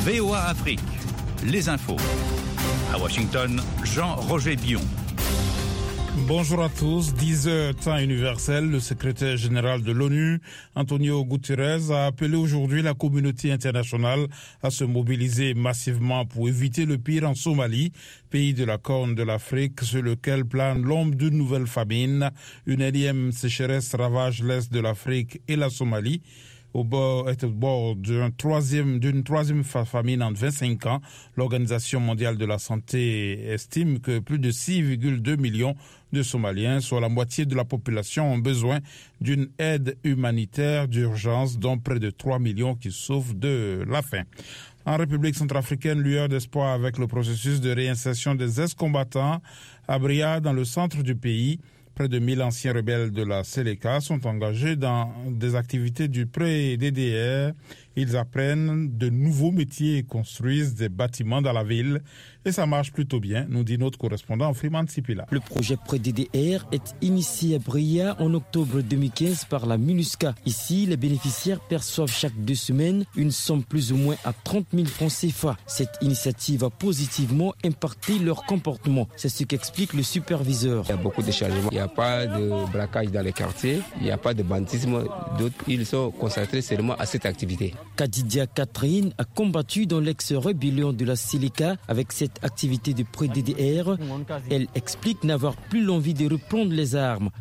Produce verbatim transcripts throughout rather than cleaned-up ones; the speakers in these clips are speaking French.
V O A Afrique, les infos. À Washington, Jean-Roger Bion. Bonjour à tous. dix heures temps universel, le secrétaire général de l'ONU, Antonio Guterres, a appelé aujourd'hui la communauté internationale à se mobiliser massivement pour éviter le pire en Somalie, pays de la Corne de l'Afrique sur lequel plane l'ombre d'une nouvelle famine. Une énième sécheresse ravage l'est de l'Afrique et la Somalie. Au bord, est au bord d'une troisième, d'une troisième famine en vingt-cinq ans. L'Organisation mondiale de la santé estime que plus de six virgule deux millions de Somaliens, soit la moitié de la population, ont besoin d'une aide humanitaire d'urgence, dont près de trois millions qui souffrent de la faim. En République centrafricaine, lueur d'espoir avec le processus de réinsertion des ex-combattants à Bria, dans le centre du pays. Près de mille anciens rebelles de la Seleka sont engagés dans des activités du pré-D D R. Ils apprennent de nouveaux métiers et construisent des bâtiments dans la ville. Et ça marche plutôt bien, nous dit notre correspondant Freeman Sipila. Le projet pré-D D R est initié à Bria en octobre deux mille quinze par la MINUSCA. Ici, les bénéficiaires perçoivent chaque deux semaines une somme plus ou moins à trente mille francs C F A. Cette initiative a positivement impacté leur comportement. C'est ce qu'explique le superviseur. Il y a beaucoup de changements. Il n'y a pas de braquage dans les quartiers. Il n'y a pas de banditisme. D'autres, ils sont concentrés seulement à cette activité. Kadidia Catherine a combattu dans l'ex-rébellion de la Seleka avec cette activité de pré-D D R. Elle explique n'avoir plus l'envie de reprendre les armes.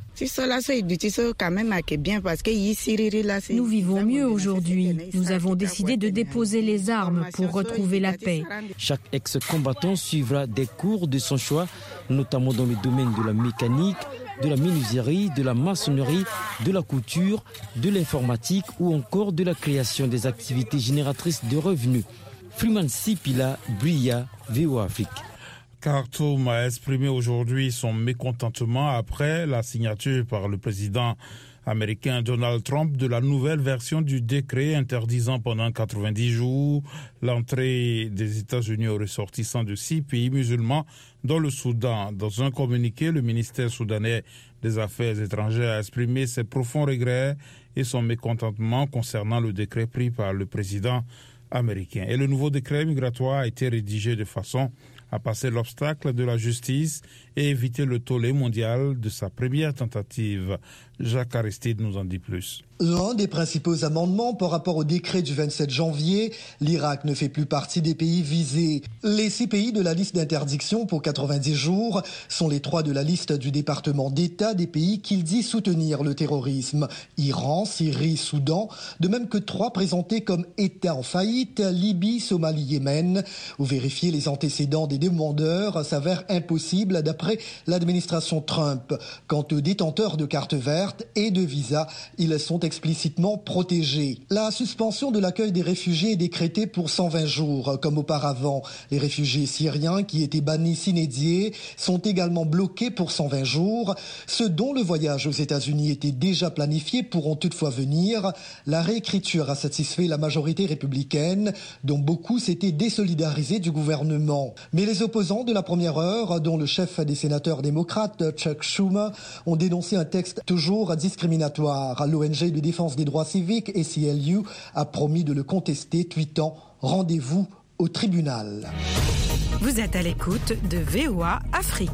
Nous vivons mieux aujourd'hui. Nous avons décidé de déposer les armes pour retrouver la paix. Chaque ex-combattant suivra des cours de son choix, notamment dans le domaine de la mécanique, de la menuiserie, de la maçonnerie, de la couture, de l'informatique ou encore de la création des activités génératrices de revenus. Freeman Sipila, Bria, V O A Afrique. Khartoum a exprimé aujourd'hui son mécontentement après la signature par le président américain Donald Trump de la nouvelle version du décret interdisant pendant quatre-vingt-dix jours l'entrée des États-Unis aux ressortissants de six pays musulmans dans le Soudan. Dans un communiqué, le ministère soudanais des Affaires étrangères a exprimé ses profonds regrets et son mécontentement concernant le décret pris par le président américain. Et le nouveau décret migratoire a été rédigé de façon à passer l'obstacle de la justice et éviter le tollé mondial de sa première tentative. Jacques Aristide nous en dit plus. L'un des principaux amendements par rapport au décret du vingt-sept janvier, l'Irak ne fait plus partie des pays visés. Les six pays de la liste d'interdiction pour quatre-vingt-dix jours sont les trois de la liste du département d'État des pays qu'il dit soutenir le terrorisme. Iran, Syrie, Soudan, de même que trois présentés comme États en faillite, Libye, Somalie, Yémen, où vérifier les antécédents des demandeurs s'avère impossible d'après l'administration Trump. Quant aux détenteurs de cartes vertes et de visas, ils sont explicitement protégés. La suspension de l'accueil des réfugiés est décrétée pour cent vingt jours, comme auparavant. Les réfugiés syriens qui étaient bannis sine die sont également bloqués pour cent vingt jours. Ceux dont le voyage aux États-Unis était déjà planifié pourront toutefois venir. La réécriture a satisfait la majorité républicaine, dont beaucoup s'étaient désolidarisés du gouvernement. Mais les opposants de la première heure, dont le chef des sénateurs démocrates, Chuck Schumer, ont dénoncé un texte toujours discriminatoire. L'O N G de défense des droits civiques, A C L U, a promis de le contester, tweetant « Rendez-vous au tribunal ». Vous êtes à l'écoute de V O A Afrique.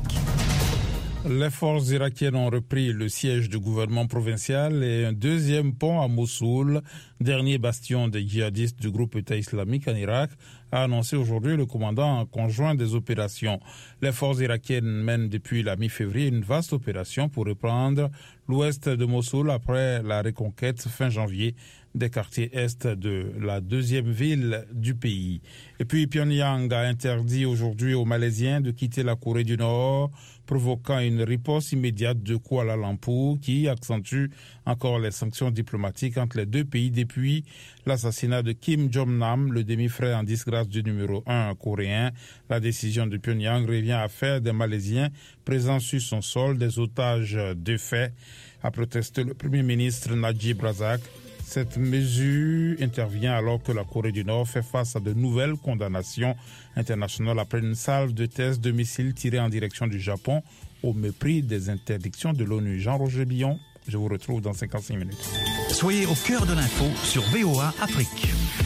Les forces irakiennes ont repris le siège du gouvernement provincial et un deuxième pont à Mossoul, dernier bastion des djihadistes du groupe État islamique en Irak, a annoncé aujourd'hui le commandant conjoint des opérations. Les forces irakiennes mènent depuis la mi-février une vaste opération pour reprendre l'ouest de Mossoul après la reconquête fin janvier des quartiers est de la deuxième ville du pays. Et puis Pyongyang a interdit aujourd'hui aux Malaisiens de quitter la Corée du Nord, provoquant une riposte immédiate de Kuala Lumpur qui accentue encore les sanctions diplomatiques entre les deux pays depuis l'assassinat de Kim Jong-nam, le demi-frère en disgrâce du numéro un coréen. La décision de Pyongyang revient à faire des Malaisiens présents sur son sol des otages de fait, a protesté le Premier ministre Najib Razak. Cette mesure intervient alors que la Corée du Nord fait face à de nouvelles condamnations internationales après une salve de tests de missiles tirés en direction du Japon au mépris des interdictions de l'ONU. Jean-Roger Bion, je vous retrouve dans cinquante-cinq minutes. Soyez au cœur de l'info sur V O A Afrique.